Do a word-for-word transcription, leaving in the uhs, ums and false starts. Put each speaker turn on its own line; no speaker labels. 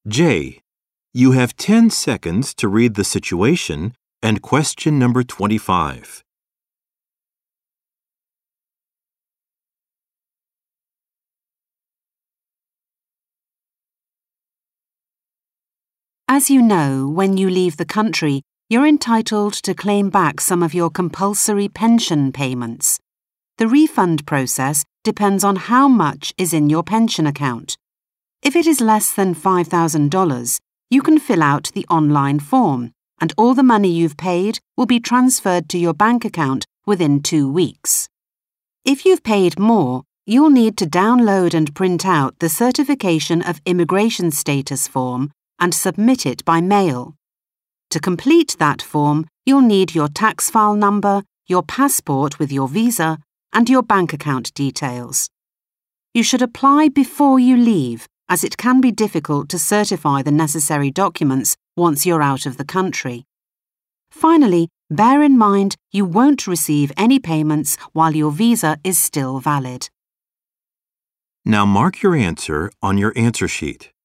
J. You have ten seconds to read the situation and question number twenty-five.
As you know, when you leave the country, you're entitled to claim back some of your compulsory pension payments. The refund process depends on how much is in your pension account. If it is less than five thousand dollars, you can fill out the online form, and all the money you've paid will be transferred to your bank account within two weeks. If you've paid more, you'll need to download and print out the Certification of Immigration Status form and submit it by mail. To complete that form, you'll need your tax file number, your passport with your visa, and your bank account details. You should apply before you leave, as it can be difficult to certify the necessary documents once you're out of the country. Finally, bear in mind you won't receive any payments while your visa is still valid.
Now mark your answer on your answer sheet.